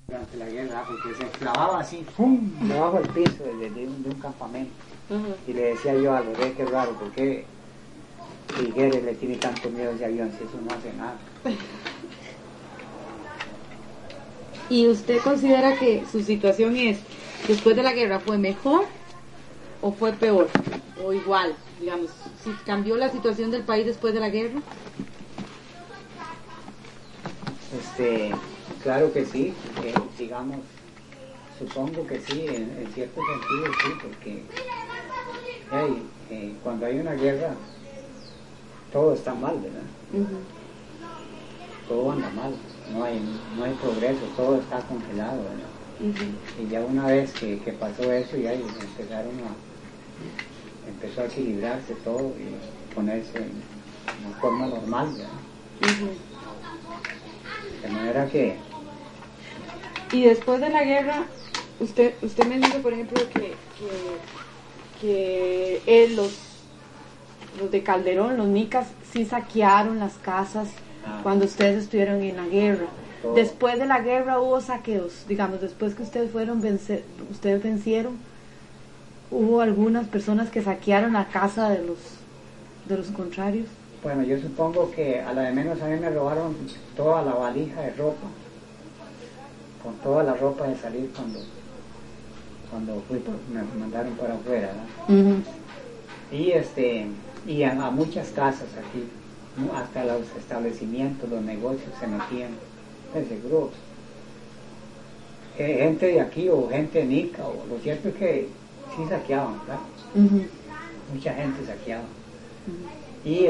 durante la guerra, porque se clavaba así, ¡pum!, debajo del piso de un campamento. Y le decía yo a Loré, qué raro, ¿por qué Figueres le tiene tanto miedo a ese avión si eso no hace nada? ¿Y usted considera que su situación después de la guerra fue mejor o fue peor? O igual, digamos, si cambió la situación del país después de la guerra. Claro que sí, digamos, supongo que sí, en cierto sentido sí, porque cuando hay una guerra todo está mal, ¿verdad? Todo anda mal, no hay progreso, todo está congelado, ¿verdad? Y ya una vez que pasó eso, ya empezó a equilibrarse todo y ponerse en una forma normal, ¿verdad? De manera que... Y después de la guerra, usted me dijo, por ejemplo, que los de Calderón, los nicas, sí saquearon las casas cuando ustedes estuvieron en la guerra. Todo. Después de la guerra hubo saqueos, digamos, después que ustedes vencieron, hubo algunas personas que saquearon la casa de los contrarios. Bueno, yo supongo que a la de menos a mí me robaron toda la valija de ropa, con toda la ropa de salir cuando me mandaron para afuera, ¿verdad? Y a muchas casas aquí, hasta los establecimientos, los negocios se metían, seguro, gente de aquí o gente nica, o lo cierto es que sí saqueaban, ¿verdad? Mucha gente saqueaba. Y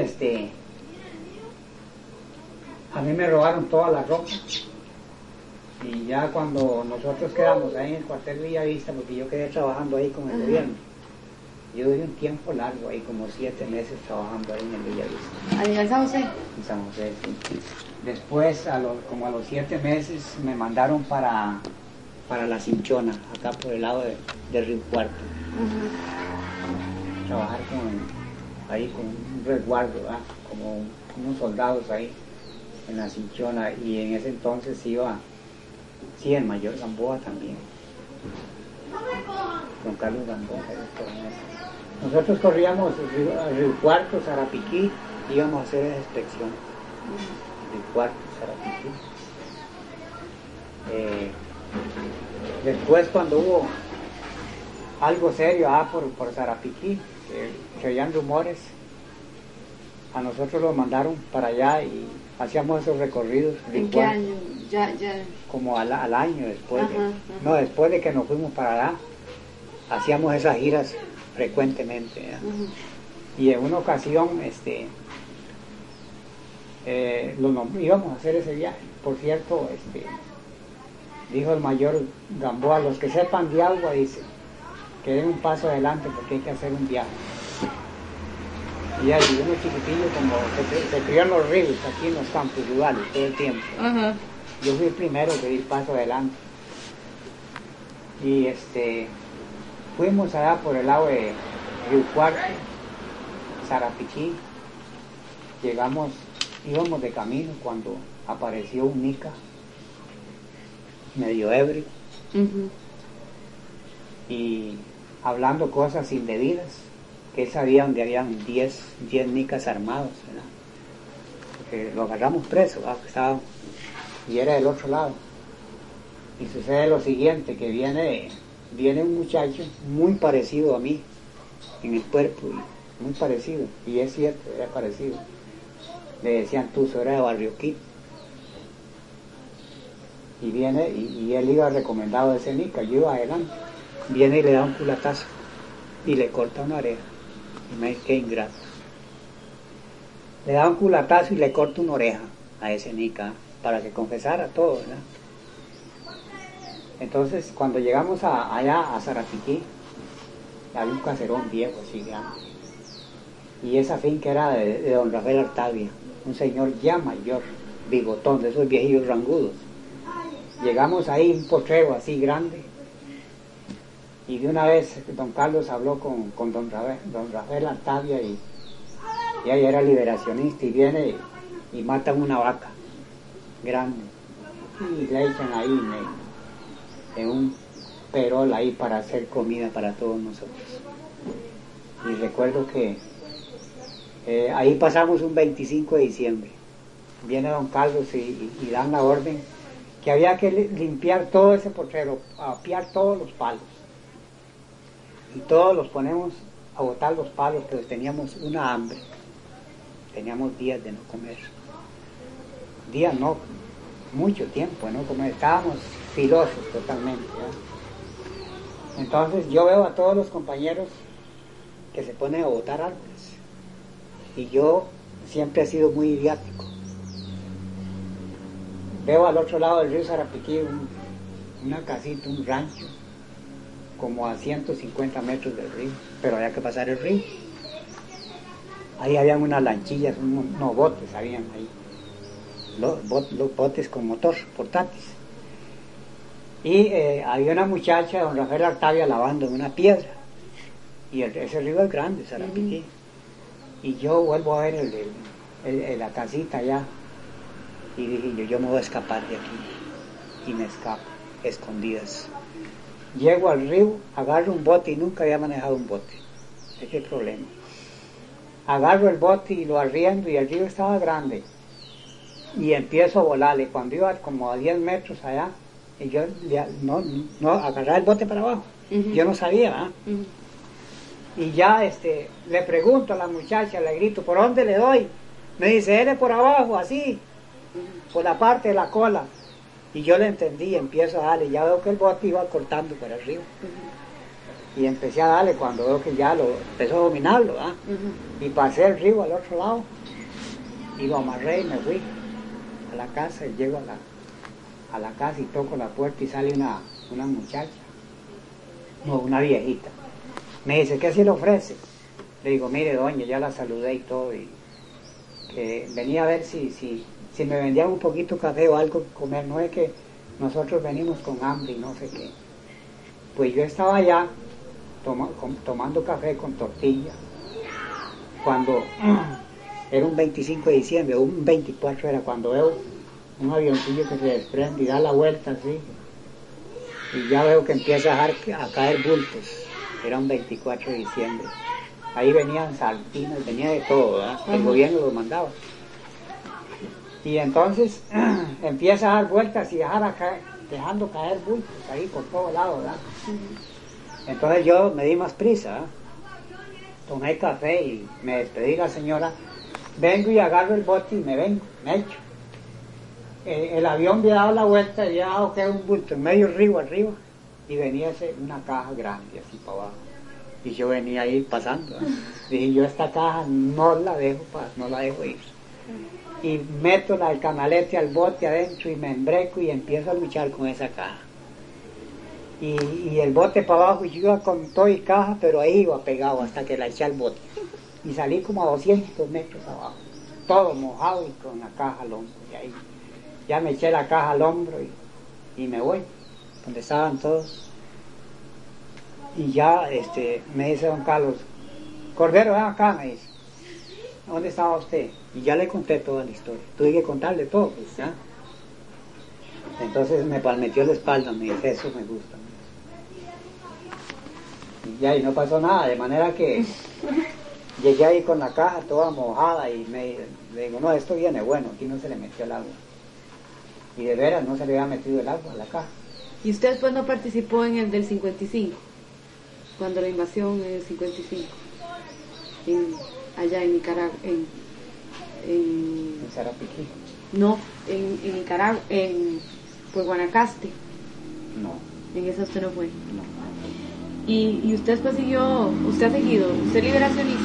a mí me robaron toda la ropa, y ya cuando nosotros quedamos ahí en el cuartel Villavista, porque yo quedé trabajando ahí con el gobierno, yo di un tiempo largo ahí, como 7 meses trabajando ahí en el Villavista. ¿Ahí en San José? En San José, sí. Después, como a los 7 meses, me mandaron para La Cinchona, acá por el lado de Río Cuarto. Trabajar ahí con un resguardo, ¿verdad? Como unos soldados ahí en La Cinchona, y en ese entonces iba, sí, el mayor Gamboa también, don Carlos Gamboa. Nosotros corríamos a Río Cuarto, Sarapiquí, íbamos a hacer esa inspección. Río Cuarto, Sarapiquí. Después, cuando hubo algo serio por Sarapiquí, que oían rumores, a nosotros lo mandaron para allá y hacíamos esos recorridos. ¿En qué año? Ya. Como al año después. No, después de que nos fuimos para allá, hacíamos esas giras frecuentemente. Y en una ocasión, íbamos a hacer ese viaje. Por cierto, dijo el mayor Gamboa, los que sepan de agua, dice, que den un paso adelante porque hay que hacer un viaje. Y ahí uno chiquitillo, como se crió en los ríos, aquí en los campos rurales todo el tiempo. Yo fui el primero que di el paso adelante. Y fuimos allá por el lado de Río Cuarto, Sarapiquí. Íbamos de camino cuando apareció un nica medio ebrio y hablando cosas indebidas, que él sabía donde habían 10 nicas armados, ¿verdad? Porque lo agarramos preso, ¿verdad? Y era del otro lado. Y sucede lo siguiente, que viene un muchacho muy parecido a mí en el cuerpo, muy parecido, y es cierto, era parecido. Le decían Tuzo, era de Barrio Quito. Y viene, y él iba recomendado de ese nica, yo iba adelante. Viene y le da un culatazo y le corta una oreja. Y me dice, qué ingrato. Le da un culatazo y le corta una oreja a ese nica para que confesara todo, ¿verdad? Entonces, cuando llegamos allá a Sarapiquí, había un caserón viejo así grande. Y esa finca era de don Rafael Artavia, un señor ya mayor, bigotón, de esos viejillos rangudos. Llegamos ahí, un potrero así grande, y de una vez don Carlos habló con don Rafael Artavia, y ahí era liberacionista, y viene y matan una vaca grande, y le echan ahí en un perol ahí para hacer comida para todos nosotros. Y recuerdo que ahí pasamos un 25 de diciembre. Viene don Carlos y dan la orden que había que limpiar todo ese potrero, apiar todos los palos. Y todos los ponemos a botar los palos, pero teníamos una hambre. Teníamos días de no comer. Días no, mucho tiempo de no comer. Estábamos filosos totalmente, ¿ya? Entonces yo veo a todos los compañeros que se ponen a botar árboles. Y yo siempre he sido muy idiático. Veo al otro lado del río Sarapiquí una casita, un rancho, como a 150 metros del río, pero había que pasar el río. Ahí habían unas lanchillas, unos botes habían ahí, los botes con motor, portátiles. Y había una muchacha, don Rafael Artavia, lavando en una piedra. Y ese río es grande, Sarapiquí. Y yo vuelvo a ver la casita allá. Y dije yo me voy a escapar de aquí. Y me escapo, escondidas. Llego al río, agarro un bote y nunca había manejado un bote. Ese es el problema. Agarro el bote y lo arriendo y el río estaba grande. Y empiezo a volarle. Cuando iba como a 10 metros allá, y yo no agarraba el bote para abajo. Yo no sabía, Y ya le pregunto a la muchacha, le grito, ¿por dónde le doy? Me dice, él por abajo, así, por la parte de la cola. Y yo le entendí, empiezo a darle, ya veo que el bote iba cortando por el río. Y empecé a darle cuando veo que ya empezó a dominarlo, y pasé el río al otro lado, y lo amarré y me fui a la casa, y llego a la casa y toco la puerta y sale una muchacha, no, una viejita. Me dice, ¿qué se le ofrece? Le digo, mire doña, ya la saludé y todo, y que venía a ver si me vendían un poquito de café o algo que comer. No es que nosotros venimos con hambre y no sé qué. Pues yo estaba allá tomando café con tortilla, cuando era un 25 de diciembre, un 24 era, cuando veo un avioncillo que se desprende y da la vuelta así, y ya veo que empieza a caer bultos. Era un 24 de diciembre. Ahí venían sardinas, venía de todo, ¿verdad? El gobierno lo mandaba. Y entonces empieza a dar vueltas y dejando caer bultos ahí por todos lados, ¿verdad? Entonces yo me di más prisa, ¿verdad? Tomé café y me despedí de la señora. Vengo y agarro el bote y me echo. El avión había dado la vuelta y había dado que un bulto en medio río arriba. Y venía una caja grande así para abajo. Y yo venía ahí pasando. Dije, yo esta caja no la dejo ir. Y meto el canalete al bote adentro y me embreco y empiezo a luchar con esa caja. Y el bote para abajo, y yo iba con todo y caja, pero ahí iba pegado hasta que la eché al bote. Y salí como a 200 metros abajo, todo mojado y con la caja al hombro. Y ahí ya me eché la caja al hombro y me voy, donde estaban todos. Y ya me dice don Carlos, Cordero, ven acá, me dice, ¿dónde estaba usted? Y ya le conté toda la historia, tuve que contarle todo, pues, ¿ya? Entonces me palmeteó la espalda, me dice, eso me gusta. Y ya, y no pasó nada, de manera que llegué ahí con la caja toda mojada y le digo, no, esto viene bueno, aquí no se le metió el agua. Y de veras no se le había metido el agua a la caja. ¿Y usted después no participó en el del 55? Cuando la invasión en el 55, allá en Nicaragua, en Sarapiquí. No, en Nicaragua, por Guanacaste. No. En esa usted no fue. No. Y usted después siguió, usted ha seguido, ¿usted es liberacionista?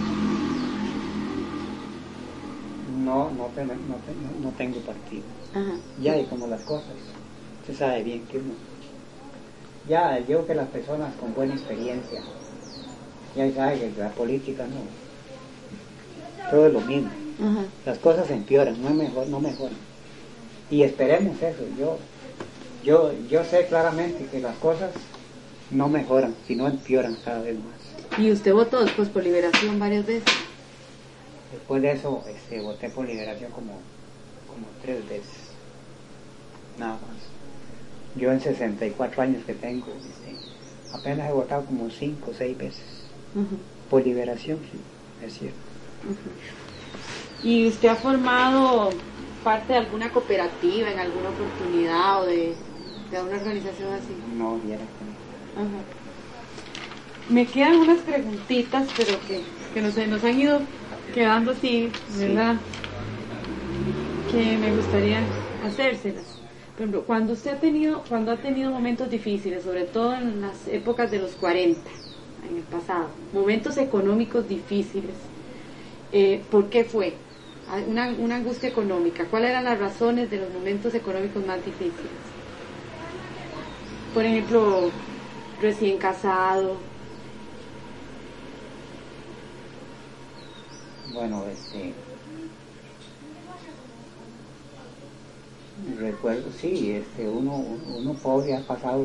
No tengo partido. Ajá. Ya, y como las cosas, usted sabe bien que uno... Ya, yo creo que las personas con buena experiencia, ya saben que la política no, todo es lo mismo. Ajá. Las cosas empeoran, no mejoran. Y esperemos eso. Yo sé claramente que las cosas no mejoran, sino empeoran cada vez más. ¿Y usted votó después por liberación varias veces? Después de eso voté por liberación como 3 veces, nada más. Yo en 64 años que tengo, apenas he votado como 5 o 6 veces. Por liberación, sí, es cierto. ¿Y usted ha formado parte de alguna cooperativa en alguna oportunidad o de alguna organización así? No, viera que no. Me quedan unas preguntitas, pero que nos han ido quedando así, ¿verdad? Sí. Que me gustaría hacérselas. Por ejemplo, cuando ha tenido momentos difíciles, sobre todo en las épocas de los 40, en el pasado, momentos económicos difíciles, ¿por qué fue? Una angustia económica. ¿Cuáles eran las razones de los momentos económicos más difíciles? Por ejemplo, recién casado. Bueno, recuerdo, sí, uno pobre ha pasado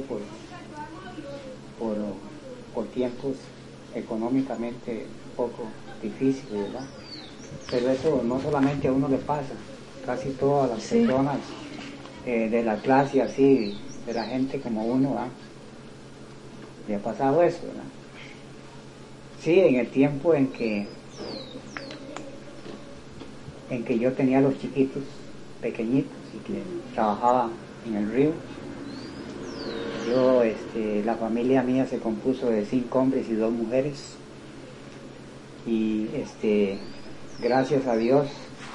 por tiempos económicamente un poco difíciles, ¿verdad? Pero eso no solamente a uno le pasa, casi todas las personas de la clase así, de la gente como uno, ¿verdad? Le ha pasado eso, ¿verdad? Sí, en el tiempo en que yo tenía los chiquitos pequeñitos y que trabajaba en el río, la familia mía se compuso de 5 hombres y 2 mujeres, y gracias a Dios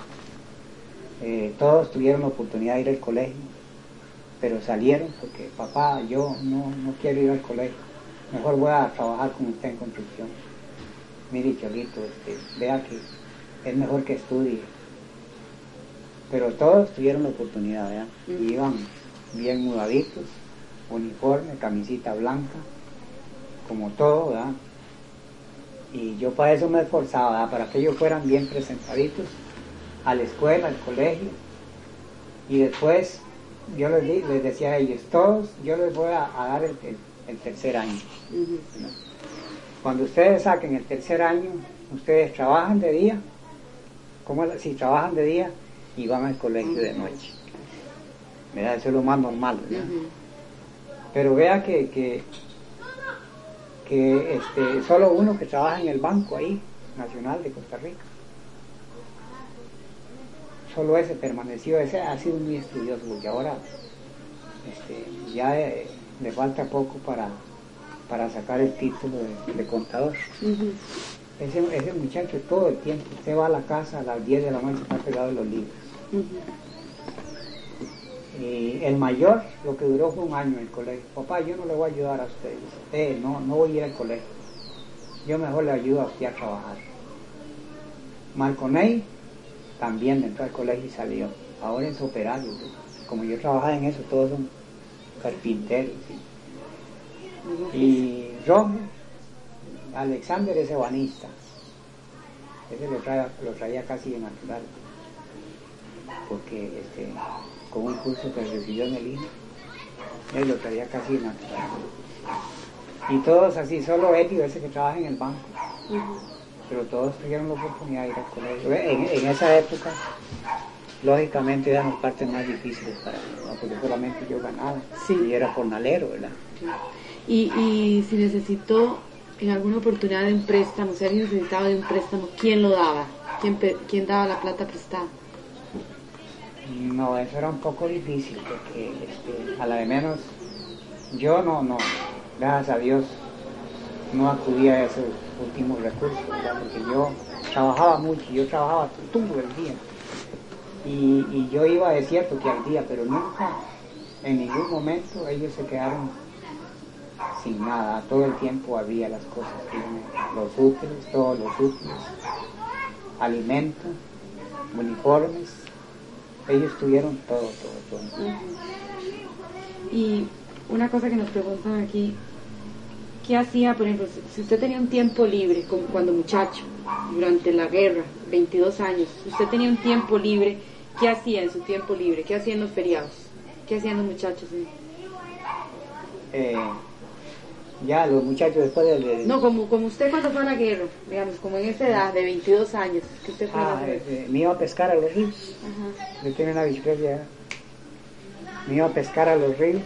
todos tuvieron la oportunidad de ir al colegio, pero salieron porque papá, yo no quiero ir al colegio, mejor voy a trabajar con usted en construcción. Mire, Cholito, vea que es mejor que estudie. Pero todos tuvieron la oportunidad, ¿verdad? Y iban bien mudaditos, uniforme, camisita blanca, como todo, ¿verdad? Y yo para eso me esforzaba, ¿verdad? Para que ellos fueran bien presentaditos a la escuela, al colegio. Y después yo les decía a ellos, todos, yo les voy a dar el tercer año. ¿Verdad? Cuando ustedes saquen el tercer año, ustedes trabajan de día, si trabajan de día, y van al colegio de noche, ¿verdad? Eso es lo más normal, ¿verdad? Pero vea que solo uno que trabaja en el Banco ahí, Nacional de Costa Rica, solo ese permaneció, ese ha sido muy estudioso, porque ahora ya le falta poco para sacar el título de contador. Ese muchacho todo el tiempo, usted va a la casa a las 10 de la noche, está pegado en los libros. Y el mayor, lo que duró fue 1 año en el colegio. Papá, yo no le voy a ayudar a ustedes. No voy a ir al colegio. Yo mejor le ayudo a usted a trabajar. Malconey también entró al colegio y salió. Ahora es operario. Como yo trabajaba en eso, todos son carpinteros. Y Rojo, Alexander es ebanista. Ese lo traía casi de natural, porque con un curso que recibió en el INE, él lo traía casi de natural. Y todos así, solo Elio, ese que trabaja en el banco, pero todos tuvieron la oportunidad de ir al colegio. En esa época, lógicamente eran las partes más difíciles para mí, ¿no? Porque solamente yo ganaba, y era jornalero, ¿verdad? Y si necesitó en alguna oportunidad de un préstamo, si alguien necesitaba de un préstamo, ¿quién lo daba? ¿Quién daba la plata prestada? No, eso era un poco difícil, porque a la de menos yo no, gracias a Dios, no acudía a esos últimos recursos, ¿verdad? Porque yo trabajaba mucho, yo trabajaba todo el día, y yo iba de cierto que al día, pero nunca, en ningún momento ellos se quedaron sin nada, todo el tiempo había las cosas, los útiles, todos los útiles, alimentos, uniformes, ellos tuvieron todo. Y una cosa que nos preguntan aquí, ¿qué hacía, por ejemplo, si usted tenía un tiempo libre, como cuando muchacho, durante la guerra, 22 años, si usted tenía un tiempo libre, ¿qué hacía en su tiempo libre? ¿Qué hacía en los feriados? ¿Qué hacían los muchachos? Ya, los muchachos después de... No, como usted cuando fue a la guerra, digamos, como en esa edad de 22 años, que usted fue a la guerra. Me iba a pescar a los ríos. Yo tenía una bicicleta Me iba a pescar a los ríos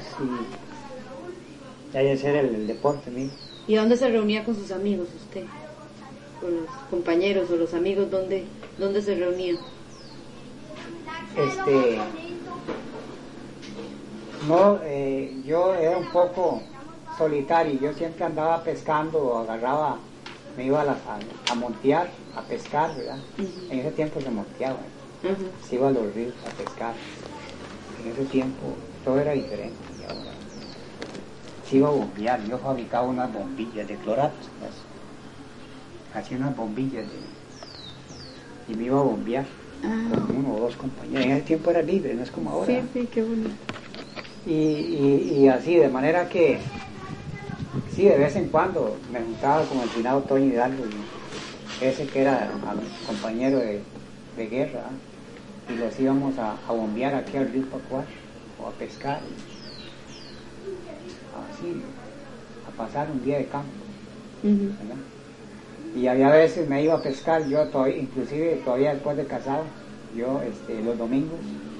y ahí ese era el deporte mío. ¿Y dónde se reunía con sus amigos usted? ¿Con los compañeros o los amigos? ¿Dónde se reunía? No, yo era un poco solitario. Yo siempre andaba pescando o agarraba, me iba a montear, a pescar, ¿verdad? Uh-huh. En ese tiempo se monteaba, uh-huh. Se iba a los ríos a pescar. En ese tiempo todo era diferente. Y ahora se iba a bombear. Yo fabricaba unas bombillas de cloratos, pues. Hacía unas bombillas y me iba a bombear con uno o dos compañeros. En ese tiempo era libre, no es como ahora. Sí, qué bonito. Y así, de manera que sí, de vez en cuando me juntaba con el finado Toño Hidalgo, ese que era compañero de guerra, y los íbamos a bombear aquí al río Pacuar o a pescar, así, a pasar un día de campo, ¿verdad? Y había veces me iba a pescar, yo todavía, inclusive todavía después de casado, yo los domingos,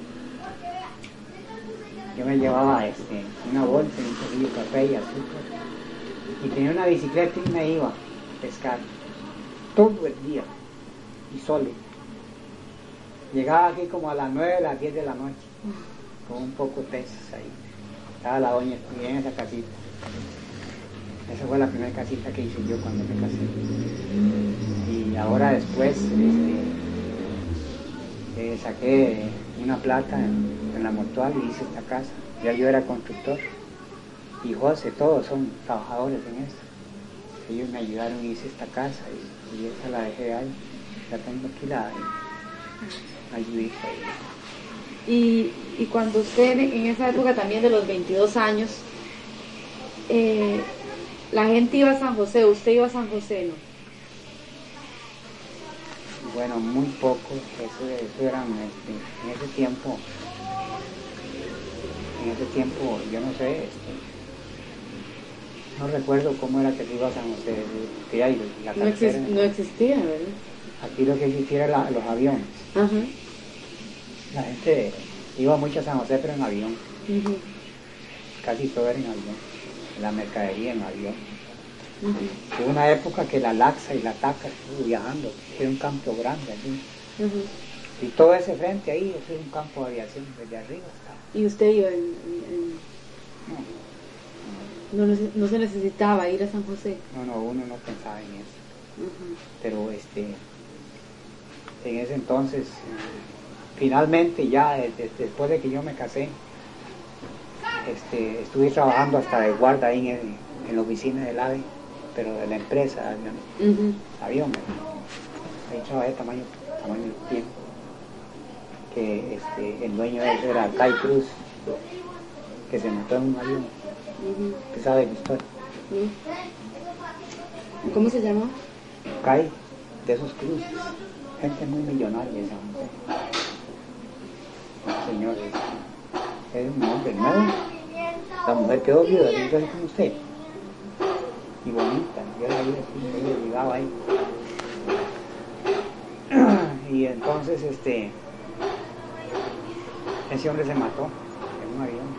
yo me llevaba una bolsa, un poquillo de café y azúcar, y tenía una bicicleta y me iba a pescar todo el día y solo. Llegaba aquí como a las 9, a las 10 de la noche, con un poco de peces ahí. Estaba la doña en esa casita. Esa fue la primera casita que hice yo cuando me casé. Y ahora después saqué una plata en la Mortual y hice esta casa. Ya yo era constructor. Y José, todos son trabajadores en esto. Ellos me ayudaron y hice esta casa y esa la dejé ahí. La tengo aquí, la ayudita ahí. Y cuando usted, en esa época también de los 22 años, la gente iba a San José, usted iba a San José, ¿no? Bueno, muy poco, eso eran, en ese tiempo, yo no sé, no recuerdo cómo era que se iba a San José, no existía, ¿verdad? Aquí lo que existía era los aviones. Uh-huh. La gente iba mucho a San José, pero en avión. Uh-huh. Casi todo era en avión, la mercadería en avión. Uh-huh. Hubo una época que la Laxa y la Taca estuvo viajando, era un campo grande allí. Uh-huh. Y todo ese frente ahí, eso es un campo de aviación, desde arriba está. ¿Y usted iba no se necesitaba ir a San José? No, uno no pensaba en eso. Uh-huh. Pero en ese entonces, finalmente ya después de que yo me casé, estuve trabajando hasta de guarda ahí en la oficina del AVE, pero de la empresa, uh-huh. Avión, ahí trabajé tamaño tiempo, que el dueño de eso era Kai Cruz, que se mató en un avión. Uh-huh. ¿Usted sabe la historia? Uh-huh. ¿Cómo se llama? Kai, de esos cruces, gente muy millonaria en San José. Señores, es un hombre nuevo. La mujer quedó viuda, así como usted. Y bonita, yo la vi así, ella llegaba ahí. Y entonces ese hombre se mató en un avión.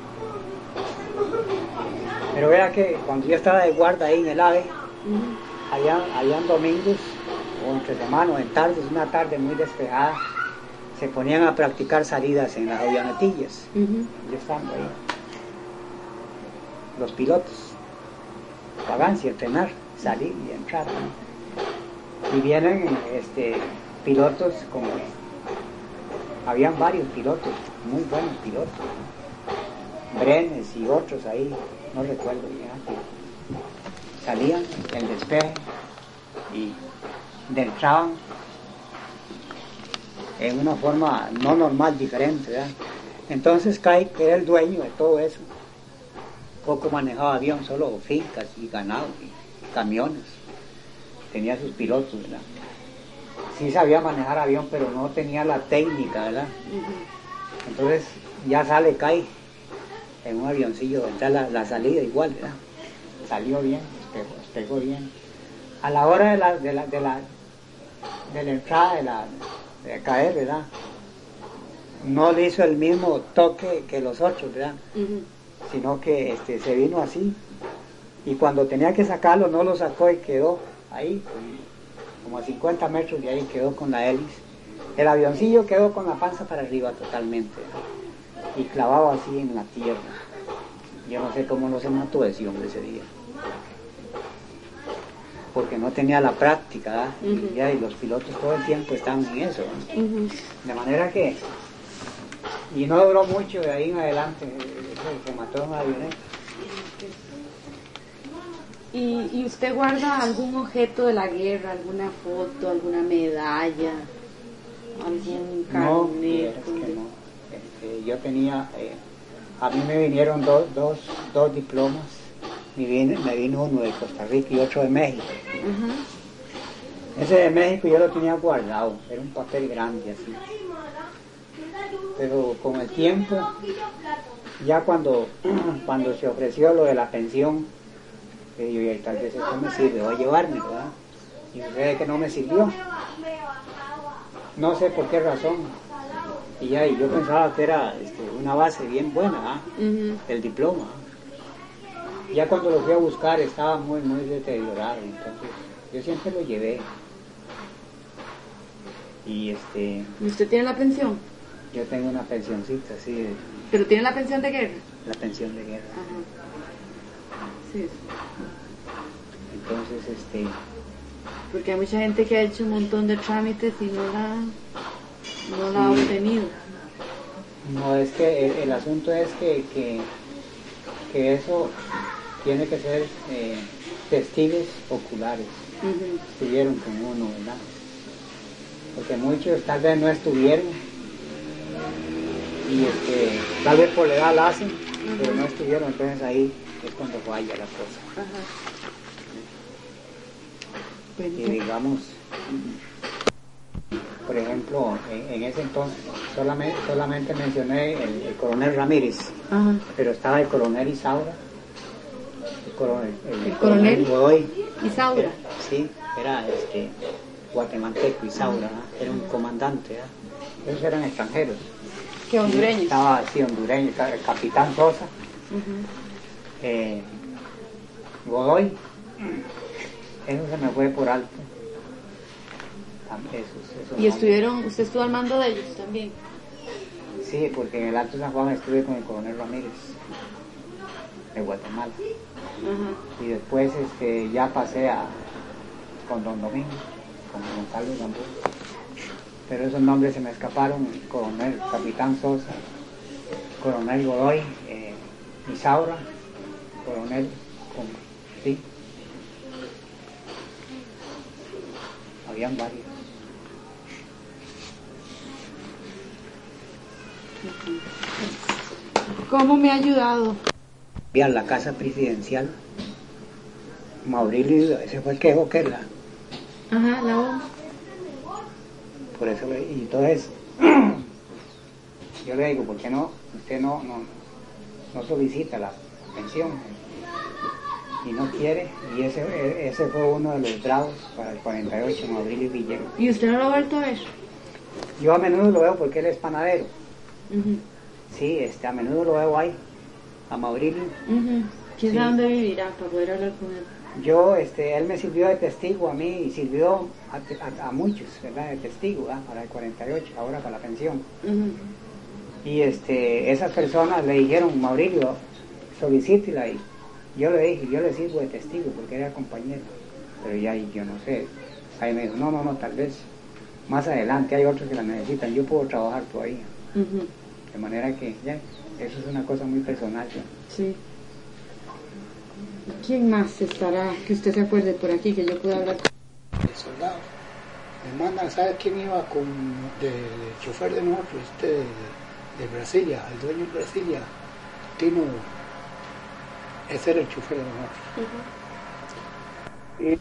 Pero vea que cuando yo estaba de guarda ahí en el AVE, uh-huh. habían domingos o entre semanas, en tardes, una tarde muy despejada, se ponían a practicar salidas en las avionetillas. Uh-huh. Yo estando ahí. Los pilotos, vagancia, entrenar, salir y entrar. Y vienen pilotos como... Habían varios pilotos, muy buenos pilotos. Brenes y otros ahí, no recuerdo bien. Salían el despeje y entraban en una forma no normal, diferente, ¿verdad? Entonces Kai, que era el dueño de todo eso, poco manejaba avión, solo fincas y ganado y camiones, tenía sus pilotos, ¿verdad? Sí sabía manejar avión, pero no tenía la técnica, ¿verdad? Uh-huh. Entonces ya sale Kai en un avioncillo, entra la salida igual, ¿verdad? Salió bien, despegó bien. A la hora de la entrada, de caer, ¿verdad? no le hizo el mismo toque que los otros, ¿verdad? Sino que se vino así, y cuando tenía que sacarlo no lo sacó y quedó ahí, como a 50 metros de ahí quedó con la hélice. El avioncillo quedó con la panza para arriba totalmente, ¿verdad? Y clavado así en la tierra. Yo no sé cómo no se mató ese hombre ese día, porque no tenía la práctica, ¿verdad? Y los pilotos todo el tiempo estaban en eso, ¿verdad? De manera que, y no duró mucho de ahí en adelante, se mató en una avioneta. ¿Y usted guarda algún objeto de la guerra, alguna foto, alguna medalla, algún carnet? No, es que no. Yo tenía, a mí me vinieron dos diplomas, me vino uno de Costa Rica y otro de México. Ese de México yo lo tenía guardado, era un papel grande así. Pero con el tiempo, ya cuando se ofreció lo de la pensión, yo dije, tal vez esto me sirve, voy a llevarme, ¿verdad? Y sucede que no me sirvió. No sé por qué razón. Y yo pensaba que era una base bien buena, el diploma. Ya cuando lo fui a buscar estaba muy deteriorado, entonces yo siempre lo llevé. Y ¿Y usted tiene la pensión? Yo tengo una pensioncita, sí. ¿Pero tiene la pensión de guerra? La pensión de guerra. Sí. Entonces, porque hay mucha gente que ha hecho un montón de trámites y no la ha obtenido. No, es que el asunto es que eso tiene que ser testigos oculares. Estuvieron con uno, ¿verdad? Porque muchos tal vez no estuvieron y tal vez por la edad la hacen, pero no estuvieron, entonces ahí es cuando falla la cosa. Y digamos, por ejemplo, en ese entonces solamente mencioné el coronel Ramírez, pero estaba el coronel Isaura, el coronel Godoy Isaura. Sí, era guatemalteco, Isaura, era un comandante, ellos eran extranjeros. ¿Qué hondureños? Estaba así, hondureño, el capitán Sosa, Godoy, eso se me fue por alto. ¿Y usted estuvo al mando de ellos también? Sí, porque en el Alto San Juan estuve con el coronel Ramírez, de Guatemala. Y después ya pasé con don Domingo, con don Carlos Gambú. Pero esos nombres se me escaparon: el coronel capitán Sosa, coronel Godoy, Isaura, coronel sí. Habían varios. ¿Cómo me ha ayudado? A la casa presidencial, Maurilio, ese fue el que dejó que la bomba. Por eso y entonces yo le digo, ¿por qué no? Usted no solicita la pensión y no quiere, y ese fue uno de los bravos para el 48, Maurilio Villegas. ¿Y usted no lo ha vuelto a ver? Yo a menudo lo veo porque él es panadero. Sí, a menudo lo veo ahí, a Maurilio. ¿Quién sabe dónde vivirá para poder hablar con él? Yo, él me sirvió de testigo a mí y sirvió a muchos, ¿verdad? De testigo, para el 48, ahora para la pensión. Y esas personas le dijeron, Maurilio, solicítela, y yo le dije, yo le sirvo de testigo porque era compañero. Pero ya yo no sé. Ahí me dijo, no, tal vez más adelante hay otros que la necesitan, yo puedo trabajar todavía. De manera que ya, eso es una cosa muy personal. ¿Ya? Sí. ¿Quién más estará que usted se acuerde por aquí que yo pueda hablar? El soldado. Me mandan, ¿sabe quién iba de chofer de nosotros? De Brasilia, el dueño de Brasilia, Tino. Ese era el chofer de nosotros. Y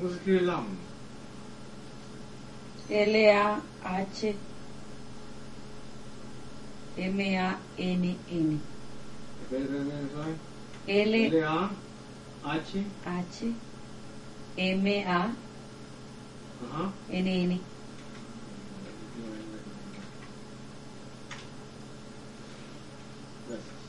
¿Cómo se escribe LAM? L-A-H-M-A-N-N. L-A-H-M-A-N-N. Gracias.